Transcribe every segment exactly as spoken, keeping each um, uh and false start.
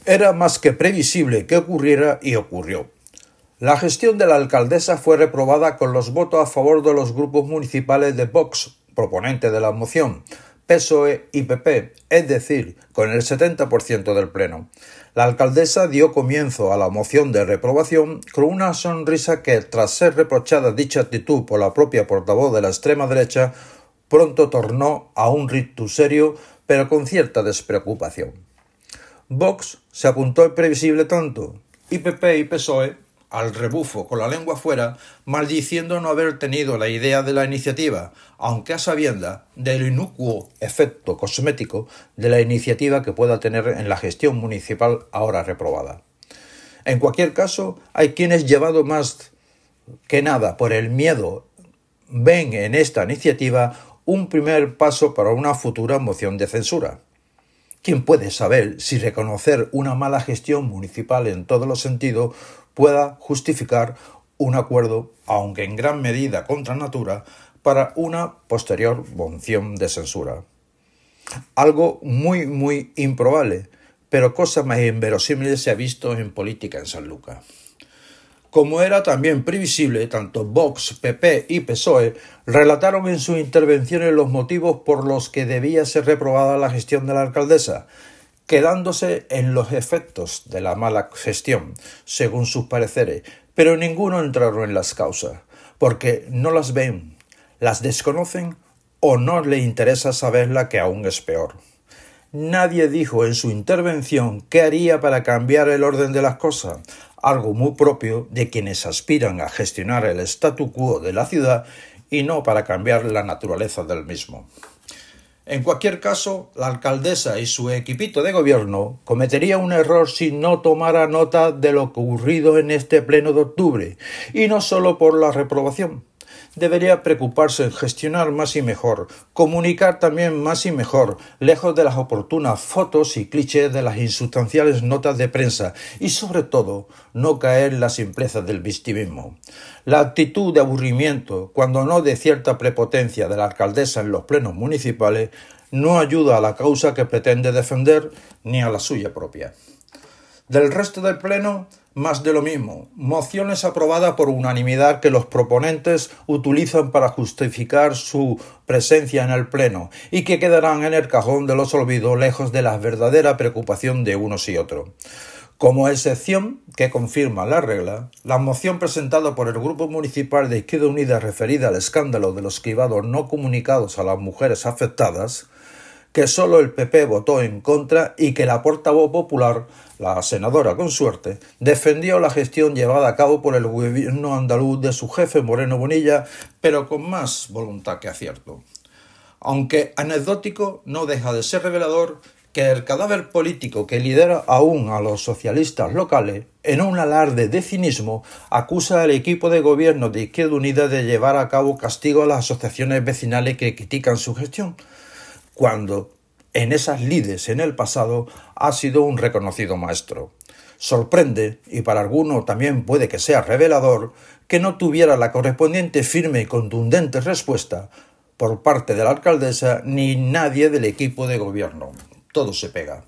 Era más que previsible que ocurriera y ocurrió. La gestión de la alcaldesa fue reprobada con los votos a favor de los grupos municipales de Vox, proponente de la moción, P S O E y P P, es decir, con el setenta por ciento del pleno. La alcaldesa dio comienzo a la moción de reprobación con una sonrisa que, tras ser reprochada dicha actitud por la propia portavoz de la extrema derecha, pronto tornó a un rictus serio, pero con cierta despreocupación. Vox se apuntó al previsible tanto, y P P y P S O E al rebufo con la lengua fuera, maldiciendo no haber tenido la idea de la iniciativa, aunque a sabiendas del inocuo efecto cosmético de la iniciativa que pueda tener en la gestión municipal ahora reprobada. En cualquier caso, hay quienes, llevados más que nada por el miedo, ven en esta iniciativa un primer paso para una futura moción de censura. ¿Quién puede saber si reconocer una mala gestión municipal en todos los sentidos pueda justificar un acuerdo, aunque en gran medida contra natura, para una posterior moción de censura? Algo muy, muy improbable, pero cosa más inverosímil se ha visto en política en Sanlúcar. Como era también previsible, tanto Vox, P P y P S O E relataron en sus intervenciones los motivos por los que debía ser reprobada la gestión de la alcaldesa, quedándose en los efectos de la mala gestión, según sus pareceres, pero ninguno entraron en las causas, porque no las ven, las desconocen o no les interesa saberla, que aún es peor. Nadie dijo en su intervención qué haría para cambiar el orden de las cosas, algo muy propio de quienes aspiran a gestionar el statu quo de la ciudad y no para cambiar la naturaleza del mismo. En cualquier caso, la alcaldesa y su equipito de gobierno cometería un error si no tomara nota de lo ocurrido en este pleno de octubre, y no solo por la reprobación. Debería preocuparse en gestionar más y mejor, comunicar también más y mejor, lejos de las oportunas fotos y clichés de las insustanciales notas de prensa, y sobre todo, no caer en la simpleza del victimismo. La actitud de aburrimiento, cuando no de cierta prepotencia de la alcaldesa en los plenos municipales, no ayuda a la causa que pretende defender ni a la suya propia. Del resto del pleno, más de lo mismo, mociones aprobadas por unanimidad que los proponentes utilizan para justificar su presencia en el pleno y que quedarán en el cajón de los olvidos, lejos de la verdadera preocupación de unos y otros. Como excepción que confirma la regla, la moción presentada por el Grupo Municipal de Izquierda Unida referida al escándalo de los cribados no comunicados a las mujeres afectadas, que solo el P P votó en contra y que la portavoz popular, la senadora Consuerte, defendió la gestión llevada a cabo por el gobierno andaluz de su jefe Moreno Bonilla, pero con más voluntad que acierto. Aunque anecdótico, no deja de ser revelador que el cadáver político que lidera aún a los socialistas locales, en un alarde de cinismo, acusa al equipo de gobierno de Izquierda Unida de llevar a cabo castigo a las asociaciones vecinales que critican su gestión, cuando en esas lides en el pasado ha sido un reconocido maestro. Sorprende, y para algunos también puede que sea revelador, que no tuviera la correspondiente firme y contundente respuesta por parte de la alcaldesa ni nadie del equipo de gobierno. Todo se pega.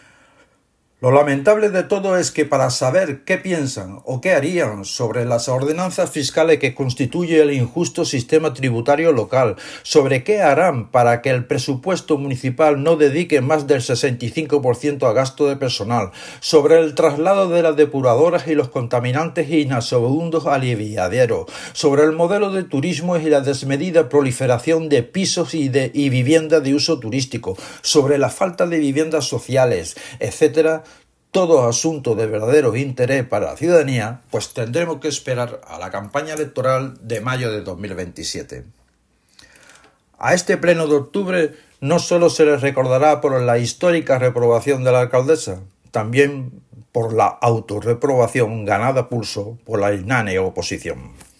Lo lamentable de todo es que para saber qué piensan o qué harían sobre las ordenanzas fiscales que constituye el injusto sistema tributario local, sobre qué harán para que el presupuesto municipal no dedique más del sesenta y cinco por ciento a gasto de personal, sobre el traslado de las depuradoras y los contaminantes y nauseabundos aliviaderos, sobre el modelo de turismo y la desmedida proliferación de pisos y, de, y viviendas de uso turístico, sobre la falta de viviendas sociales, etcétera, todo asunto de verdadero interés para la ciudadanía, pues tendremos que esperar a la campaña electoral de mayo de dos mil veintisiete. A este pleno de octubre no solo se les recordará por la histórica reprobación de la alcaldesa, también por la autorreprobación ganada a pulso por la inane oposición.